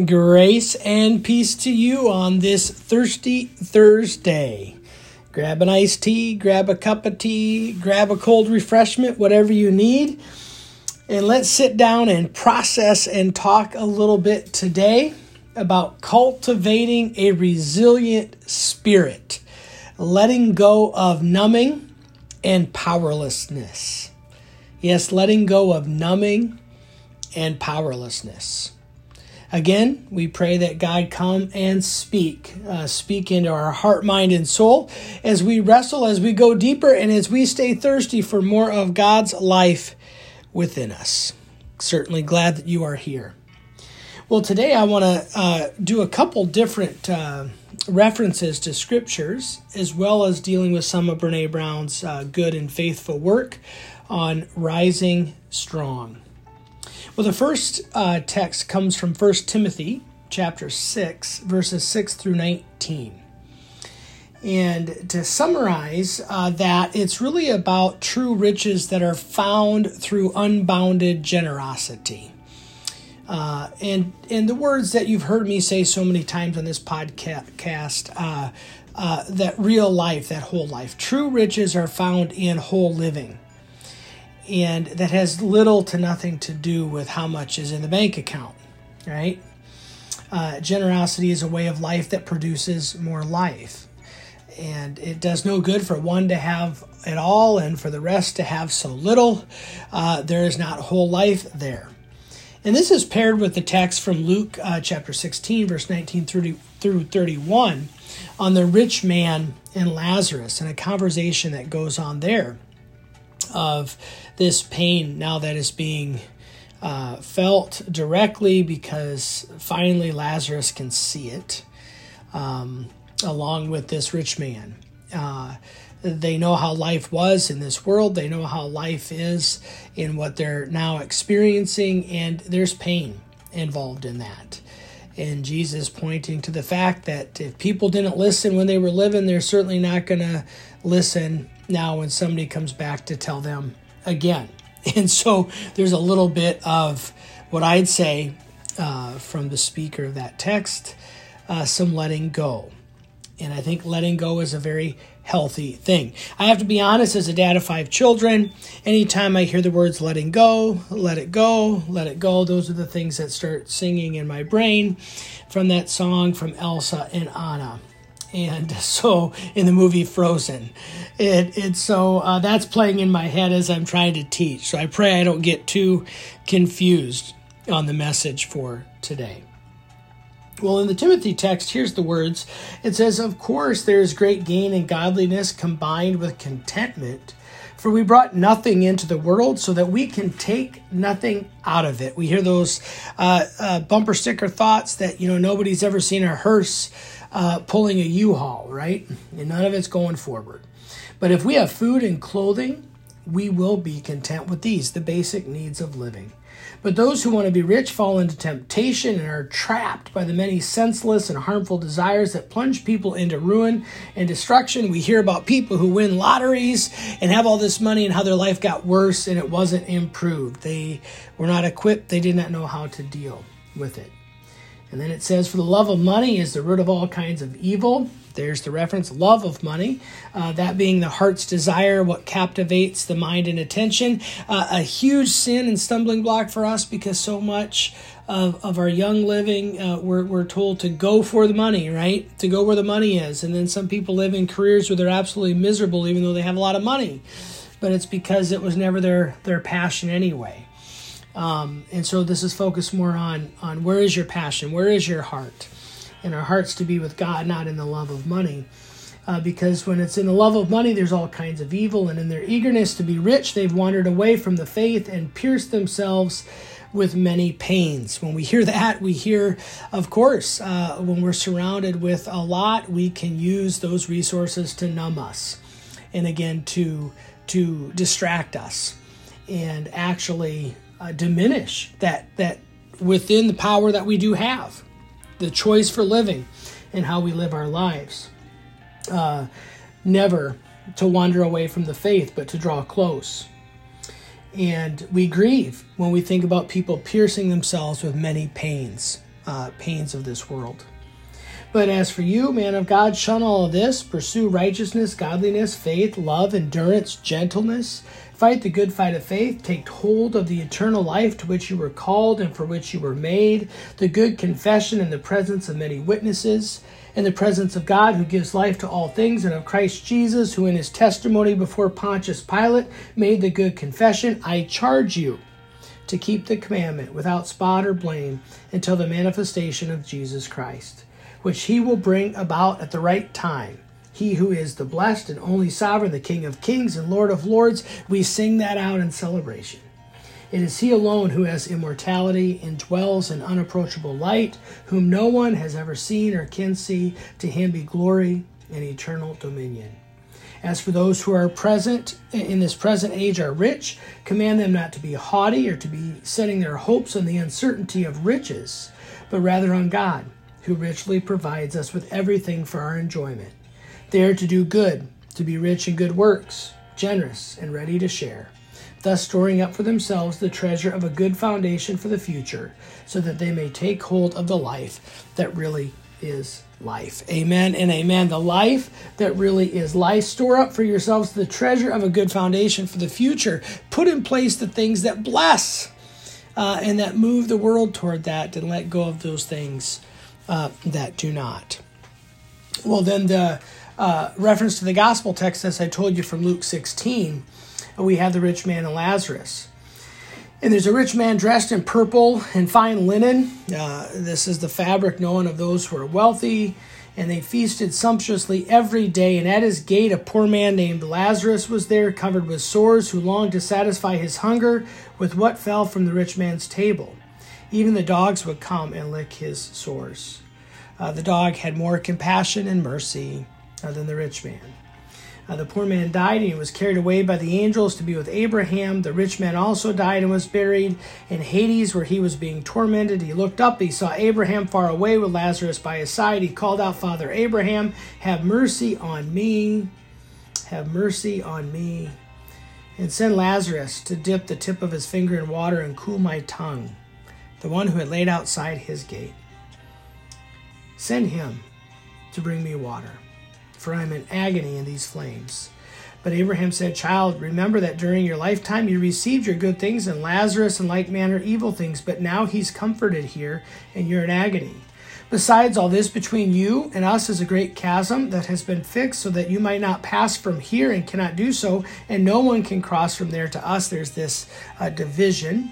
Grace and peace to you on this Thirsty Thursday. Grab an iced tea, grab a cup of tea, grab a cold refreshment, whatever you need. And let's sit down and process and talk a little bit today about cultivating a resilient spirit, letting go of numbing and powerlessness. Yes, letting go of numbing and powerlessness. Again, we pray that God come and speak into our heart, mind, and soul as we wrestle, as we go deeper, and as we stay thirsty for more of God's life within us. Certainly glad that you are here. Well, today I want to do a couple different references to scriptures, as well as dealing with some of Brene Brown's good and faithful work on rising strong. Well, the first text comes from 1 Timothy chapter 6, verses 6 through 19. And to summarize that, it's really about true riches that are found through unbounded generosity. And the words that you've heard me say so many times on this podcast, that real life, that whole life. True riches are found in whole living. And that has little to nothing to do with how much is in the bank account, right? Generosity is a way of life that produces more life. And it does no good for one to have it all and for the rest to have so little. There is not whole life there. And this is paired with the text from Luke chapter 16, verse 19 through 31 on the rich man and Lazarus, and a conversation that goes on there of this pain now that is being felt directly because finally Lazarus can see it, along with this rich man. They know how life was in this world. They know how life is in what they're now experiencing, and there's pain involved in that. And Jesus pointing to the fact that if people didn't listen when they were living, they're certainly not going to listen now when somebody comes back to tell them again. And so there's a little bit of what I'd say from the speaker of that text, some letting go. And I think letting go is a very healthy thing. I have to be honest, as a dad of 5 children, anytime I hear the words letting go, let it go, let it go, those are the things that start singing in my brain from that song from Elsa and Anna. And so in the movie Frozen, so that's playing in my head as I'm trying to teach. So I pray I don't get too confused on the message for today. Well, in the Timothy text, here's the words. It says, "Of course, there is great gain in godliness combined with contentment, for we brought nothing into the world so that we can take nothing out of it." We hear those bumper sticker thoughts that, nobody's ever seen a hearse pulling a U-Haul, right? And none of it's going forward. But if we have food and clothing, we will be content with these, the basic needs of living. But those who want to be rich fall into temptation and are trapped by the many senseless and harmful desires that plunge people into ruin and destruction. We hear about people who win lotteries and have all this money and how their life got worse and it wasn't improved. They were not equipped. They did not know how to deal with it. And then it says, "For the love of money is the root of all kinds of evil." There's the reference, love of money, that being the heart's desire, what captivates the mind and attention. A huge sin and stumbling block for us because so much of our young living, we're told to go for the money, right? To go where the money is. And then some people live in careers where they're absolutely miserable even though they have a lot of money. But it's because it was never their passion anyway. And so this is focused more on where is your passion? Where is your heart? And our hearts to be with God, not in the love of money. Because when it's in the love of money, there's all kinds of evil. And in their eagerness to be rich, they've wandered away from the faith and pierced themselves with many pains. When we hear that, we hear, of course, when we're surrounded with a lot, we can use those resources to numb us. And again, to distract us. And actually diminish that within the power that we do have. The choice for living and how we live our lives. Never to wander away from the faith, but to draw close. And we grieve when we think about people piercing themselves with many pains. pains of this world. But as for you, man of God, shun all of this. Pursue righteousness, godliness, faith, love, endurance, gentleness. Fight the good fight of faith. Take hold of the eternal life to which you were called and for which you were made. The good confession in the presence of many witnesses. In the presence of God, who gives life to all things, and of Christ Jesus, who in his testimony before Pontius Pilate made the good confession, I charge you to keep the commandment without spot or blame until the manifestation of Jesus Christ, which he will bring about at the right time. He who is the blessed and only sovereign, the King of kings and Lord of lords. We sing that out in celebration. It is he alone who has immortality and dwells in unapproachable light, whom no one has ever seen or can see. To him be glory and eternal dominion. As for those who are present in this present age are rich, command them not to be haughty or to be setting their hopes on the uncertainty of riches, but rather on God, who richly provides us with everything for our enjoyment. They are to do good, to be rich in good works, generous and ready to share, thus storing up for themselves the treasure of a good foundation for the future, so that they may take hold of the life that really is life. Amen and amen. The life that really is life. Store up for yourselves the treasure of a good foundation for the future. Put in place the things that bless and that move the world toward that, and let go of those things that do not. Well, then the reference to the gospel text, as I told you, from Luke 16, we have the rich man and Lazarus. And there's a rich man dressed in purple and fine linen. This is the fabric known of those who are wealthy. And they feasted sumptuously every day. And at his gate a poor man named Lazarus was there, covered with sores, who longed to satisfy his hunger with what fell from the rich man's table. Even the dogs would come and lick his sores. The dog had more compassion and mercy than the rich man. The poor man died, and he was carried away by the angels to be with Abraham. The rich man also died and was buried in Hades, where he was being tormented. He looked up, he saw Abraham far away with Lazarus by his side. He called out, Father Abraham, have mercy on me. Have mercy on me. And send Lazarus to dip the tip of his finger in water and cool my tongue, the one who had laid outside his gate. Send him to bring me water, for I am in agony in these flames. But Abraham said, Child, remember that during your lifetime you received your good things, and Lazarus in like manner evil things, but now he's comforted here, and you're in agony. Besides all this, between you and us is a great chasm that has been fixed, so that you might not pass from here and cannot do so, and no one can cross from there to us. There's this division.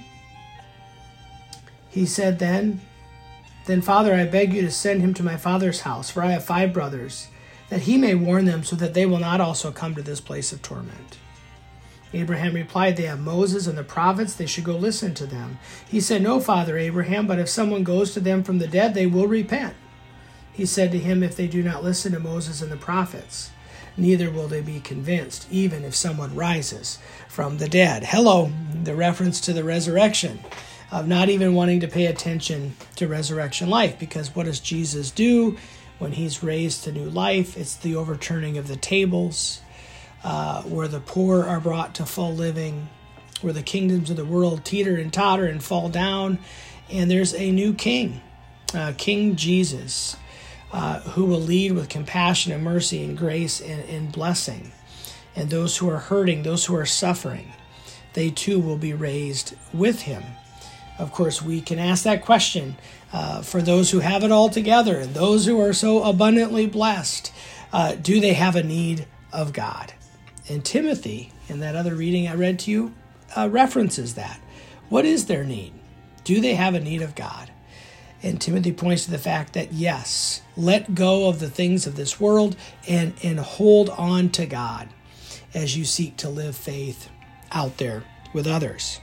He said then, Father, I beg you to send him to my father's house, for I have 5 brothers, that he may warn them, so that they will not also come to this place of torment. Abraham replied, They have Moses and the prophets, they should go listen to them. He said, No, Father Abraham, but if someone goes to them from the dead, they will repent. He said to him, If they do not listen to Moses and the prophets, neither will they be convinced, even if someone rises from the dead. Hello, the reference to the resurrection, of not even wanting to pay attention to resurrection life, because what does Jesus do when he's raised to new life? It's the overturning of the tables, where the poor are brought to full living, where the kingdoms of the world teeter and totter and fall down, and there's a new king, King Jesus, who will lead with compassion and mercy and grace and blessing. And those who are hurting, those who are suffering, they too will be raised with him. Of course, we can ask that question for those who have it all together and those who are so abundantly blessed. Do they have a need of God? And Timothy, in that other reading I read to you, references that. What is their need? Do they have a need of God? And Timothy points to the fact that, yes, let go of the things of this world and hold on to God as you seek to live faith out there with others.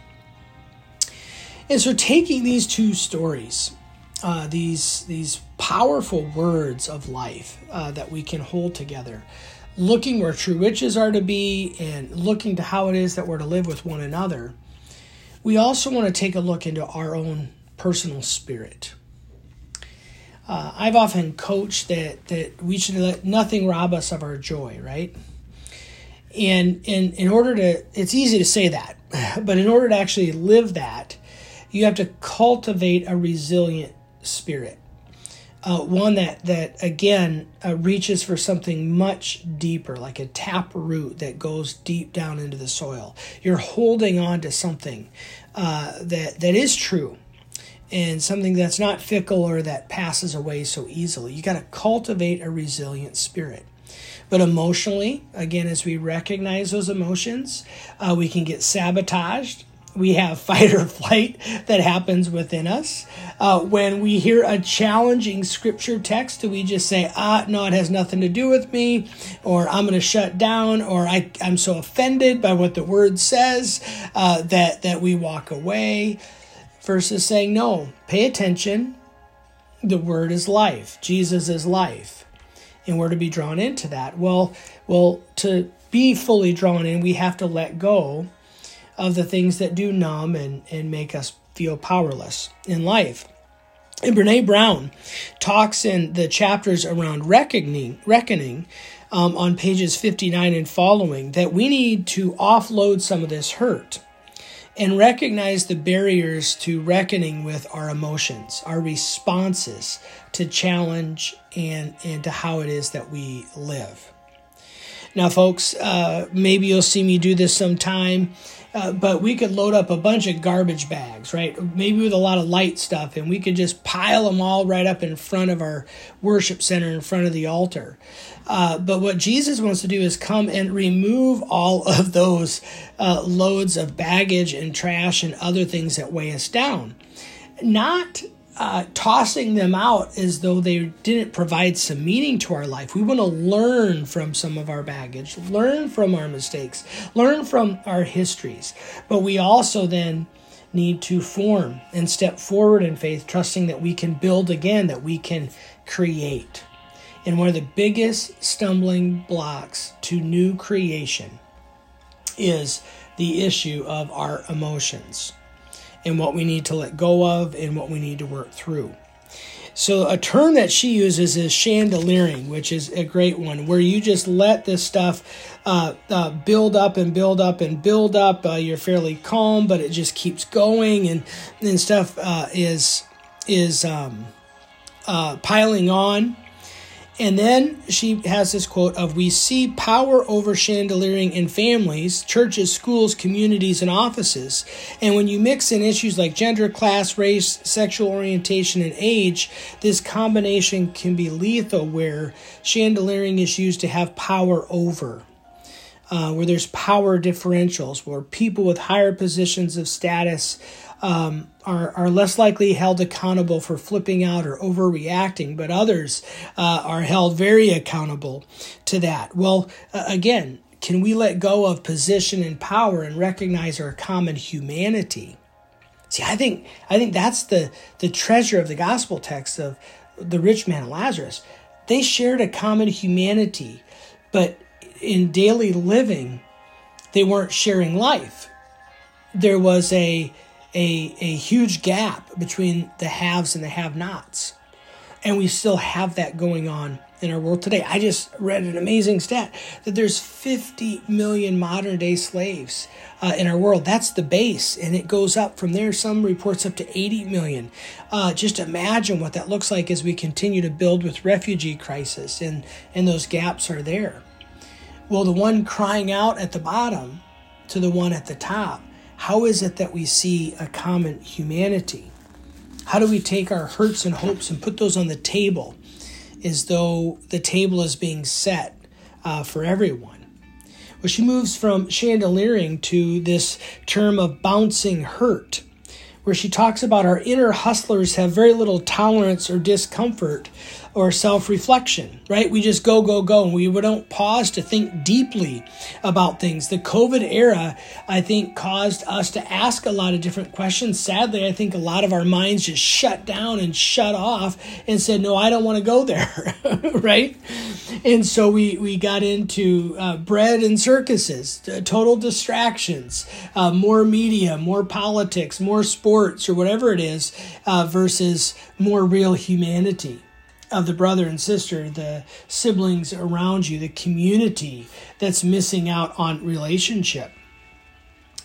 And so taking these two stories, these powerful words of life that we can hold together, looking where true riches are to be and looking to how it is that we're to live with one another, we also want to take a look into our own personal spirit. I've often coached that we should let nothing rob us of our joy, right? And in order to, it's easy to say that, but in order to actually live that, you have to cultivate a resilient spirit. One that again reaches for something much deeper, like a tap root that goes deep down into the soil. You're holding on to something that is true, and something that's not fickle or that passes away so easily. You got to cultivate a resilient spirit. But emotionally, again, as we recognize those emotions, we can get sabotaged. We have fight or flight that happens within us. When we hear a challenging scripture text, do we just say, no, it has nothing to do with me, or I'm going to shut down, or I'm so offended by what the word says that we walk away, versus saying, no, pay attention. The word is life. Jesus is life. And we're to be drawn into that. Well, to be fully drawn in, we have to let go of the things that do numb and make us feel powerless in life. And Brene Brown talks in the chapters around reckoning on pages 59 and following, that we need to offload some of this hurt and recognize the barriers to reckoning with our emotions, our responses to challenge and to how it is that we live. Now, folks, maybe you'll see me do this sometime, but we could load up a bunch of garbage bags, right? Maybe with a lot of light stuff, and we could just pile them all right up in front of our worship center, in front of the altar. But what Jesus wants to do is come and remove all of those loads of baggage and trash and other things that weigh us down. Not tossing them out as though they didn't provide some meaning to our life. We want to learn from some of our baggage, learn from our mistakes, learn from our histories. But we also then need to form and step forward in faith, trusting that we can build again, that we can create. And one of the biggest stumbling blocks to new creation is the issue of our emotions, and what we need to let go of and what we need to work through. So a term that she uses is chandeliering, which is a great one, where you just let this stuff build up and build up and build up. You're fairly calm, but it just keeps going, and stuff is piling on. And then she has this quote of, we see power over chandeliering in families, churches, schools, communities, and offices. And when you mix in issues like gender, class, race, sexual orientation, and age, this combination can be lethal, where chandeliering is used to have power over. Where there's power differentials, where people with higher positions of status are less likely held accountable for flipping out or overreacting, but others are held very accountable to that. Well, again, can we let go of position and power and recognize our common humanity? See, I think that's the treasure of the gospel text of the rich man and Lazarus. They shared a common humanity, but in daily living, they weren't sharing life. There was a huge gap between the haves and the have-nots. And we still have that going on in our world today. I just read an amazing stat that there's 50 million modern-day slaves in our world. That's the base, and it goes up from there. Some reports up to 80 million. Just imagine what that looks like as we continue to build with refugee crisis, and those gaps are there. Well, the one crying out at the bottom to the one at the top, how is it that we see a common humanity? How do we take our hurts and hopes and put those on the table as though the table is being set for everyone? Well, she moves from chandeliering to this term of bouncing hurt, where she talks about our inner hustlers have very little tolerance or discomfort or self-reflection, right? We just go, and we don't pause to think deeply about things. The COVID era, I think, caused us to ask a lot of different questions. Sadly, I think a lot of our minds just shut down and shut off and said, no, I don't want to go there, right? And so we got into bread and circuses, total distractions, more media, more politics, more sports, or whatever it is, versus more real humanity of the brother and sister, the siblings around you, the community that's missing out on relationship.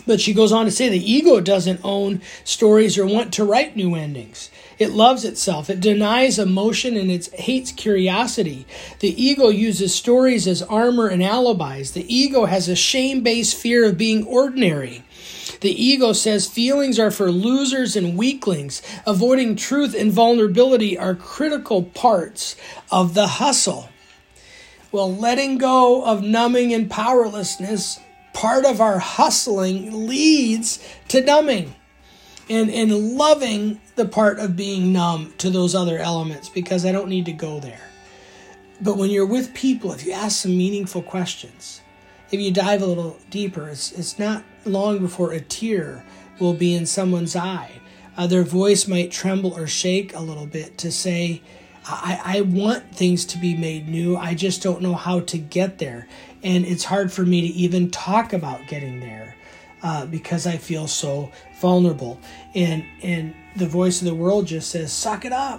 But she goes on to say the ego doesn't own stories or want to write new endings. It loves itself. It denies emotion and it hates curiosity. The ego uses stories as armor and alibis. The ego has a shame-based fear of being ordinary. The ego says feelings are for losers and weaklings. Avoiding truth and vulnerability are critical parts of the hustle. Well, letting go of numbing and powerlessness, part of our hustling leads to numbing and loving the part of being numb to those other elements because I don't need to go there. But when you're with people, if you ask some meaningful questions, if you dive a little deeper, it's not long before a tear will be in someone's eye. Their voice might tremble or shake a little bit to say, I want things to be made new. I just don't know how to get there. And it's hard for me to even talk about getting there because I feel so vulnerable. And the voice of the world just says, suck it up.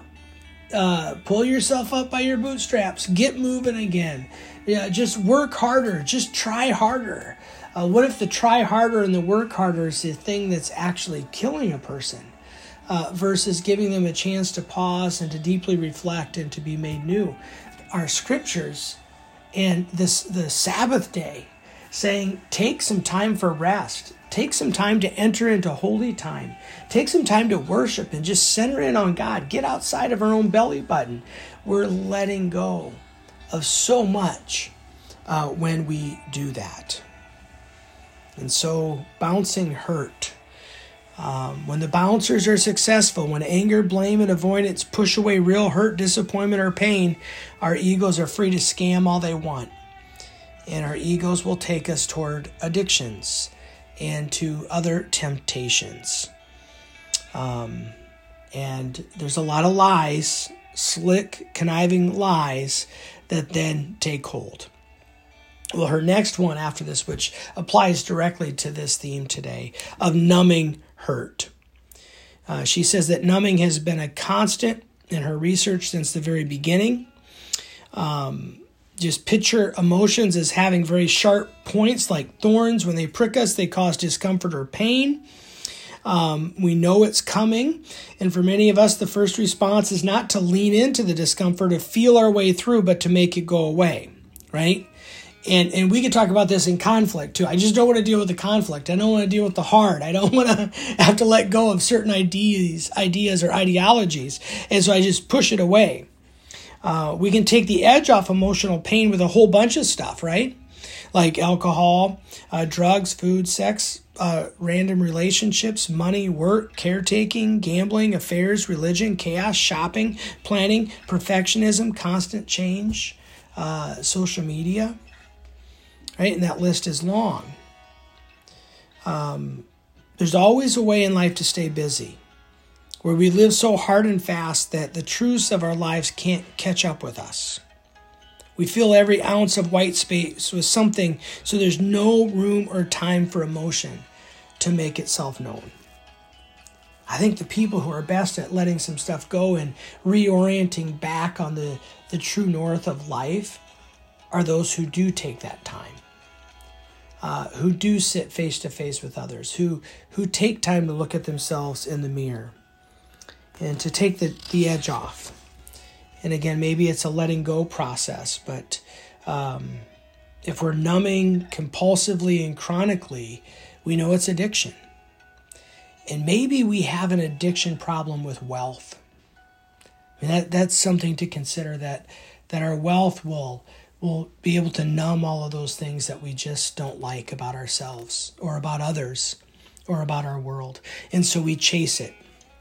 Pull yourself up by your bootstraps. Get moving again. Yeah, just work harder. Just try harder. What if the try harder and the work harder is the thing that's actually killing a person versus giving them a chance to pause and to deeply reflect and to be made new? Our scriptures and the Sabbath day saying, take some time for rest. Take some time to enter into holy time. Take some time to worship and just center in on God. Get outside of our own belly button. We're letting go of so much when we do that. And so bouncing hurt. When the bouncers are successful, when anger, blame, and avoidance push away real hurt, disappointment, or pain, our egos are free to scam all they want. And our egos will take us toward addictions and to other temptations. And there's a lot of lies, slick, conniving lies that then take hold. Well, her next one after this, which applies directly to this theme today, of numbing hurt. She says that numbing has been a constant in her research since the very beginning. Just picture emotions as having very sharp points like thorns. When they prick us, they cause discomfort or pain. We know it's coming. And for many of us, the first response is not to lean into the discomfort, to feel our way through, but to make it go away, right? And we could talk about this in conflict too. I just don't want to deal with the conflict. I don't want to deal with the hard. I don't want to have to let go of certain ideas or ideologies. And so I just push it away. We can take the edge off emotional pain with a whole bunch of stuff, right? Like alcohol, drugs, food, sex, random relationships, money, work, caretaking, gambling, affairs, religion, chaos, shopping, planning, perfectionism, constant change, social media. Right? And that list is long. There's always a way in life to stay busy, where we live so hard and fast that the truths of our lives can't catch up with us. We fill every ounce of white space with something, so there's no room or time for emotion to make itself known. I think the people who are best at letting some stuff go and reorienting back on the true north of life are those who do take that time. Who do sit face to face with others, who take time to look at themselves in the mirror and to take the edge off. And again, maybe it's a letting go process, but if we're numbing compulsively and chronically, we know it's addiction. And maybe we have an addiction problem with wealth. I mean, that's something to consider, that our wealth will be able to numb all of those things that we just don't like about ourselves or about others or about our world. And so we chase it.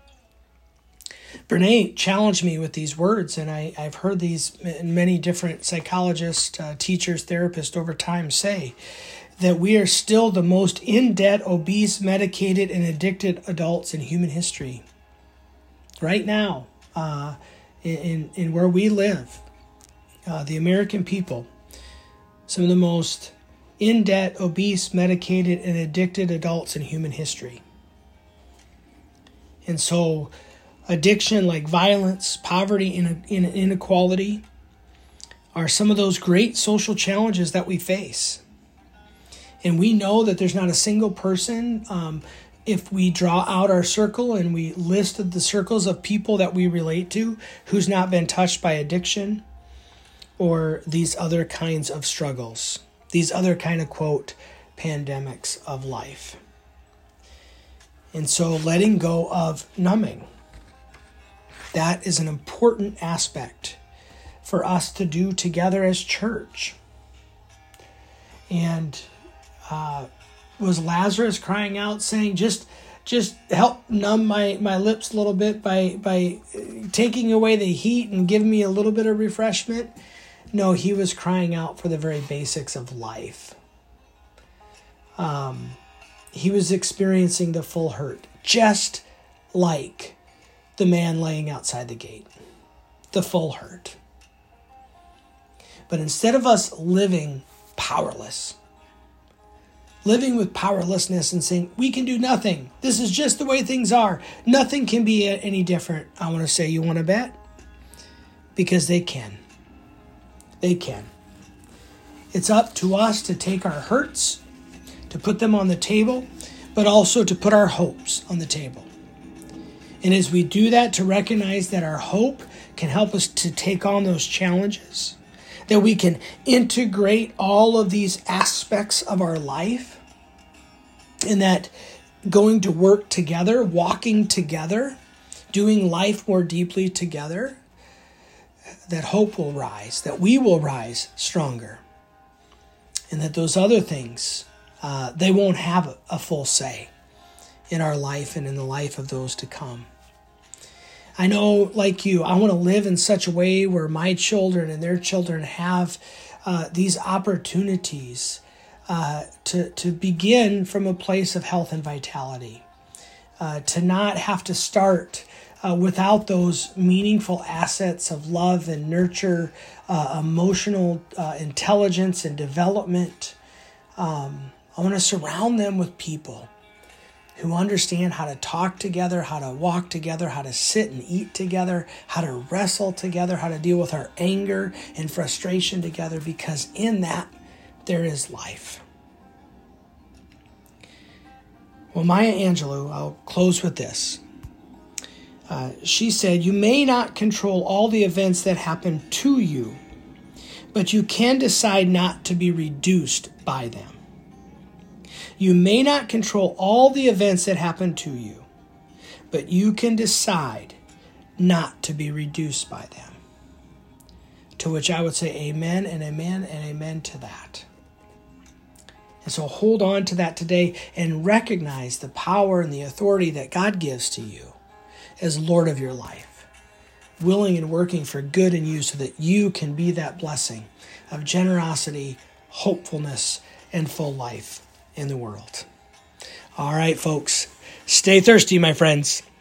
Brene challenged me with these words, and I've heard these many different psychologists, teachers, therapists over time say that we are still the most in-debt, obese, medicated, and addicted adults in human history. Right now, in where we live, the American people, some of the most in-debt, obese, medicated, and addicted adults in human history. And so addiction like violence, poverty, and inequality are some of those great social challenges that we face. And we know that there's not a single person, if we draw out our circle and we listed the circles of people that we relate to, who's not been touched by addiction or these other kinds of struggles, these other kind of, quote, pandemics of life. And so letting go of numbing, that is an important aspect for us to do together as church. And was Lazarus crying out saying, just help numb my lips a little bit by taking away the heat and giving me a little bit of refreshment? No, he was crying out for the very basics of life. He was experiencing the full hurt, just like the man laying outside the gate, the full hurt. But instead of us living powerless, living with powerlessness and saying, we can do nothing, this is just the way things are, nothing can be any different, I want to say, you want to bet? Because they can. They can. It's up to us to take our hurts, to put them on the table, but also to put our hopes on the table. And as we do that, to recognize that our hope can help us to take on those challenges, that we can integrate all of these aspects of our life, and that going to work together, walking together, doing life more deeply together, that hope will rise, that we will rise stronger, and that those other things, they won't have a full say in our life and in the life of those to come. I know, like you, I want to live in such a way where my children and their children have these opportunities to begin from a place of health and vitality, to not have to start without those meaningful assets of love and nurture, emotional intelligence and development. I want to surround them with people who understand how to talk together, how to walk together, how to sit and eat together, how to wrestle together, how to deal with our anger and frustration together, because in that there is life. Well, Maya Angelou, I'll close with this. She said, "You may not control all the events that happen to you, but you can decide not to be reduced by them. You may not control all the events that happen to you, but you can decide not to be reduced by them." To which I would say amen and amen and amen to that. And so hold on to that today and recognize the power and the authority that God gives to you as Lord of your life, willing and working for good in you so that you can be that blessing of generosity, hopefulness, and full life in the world. All right, folks, stay thirsty, my friends.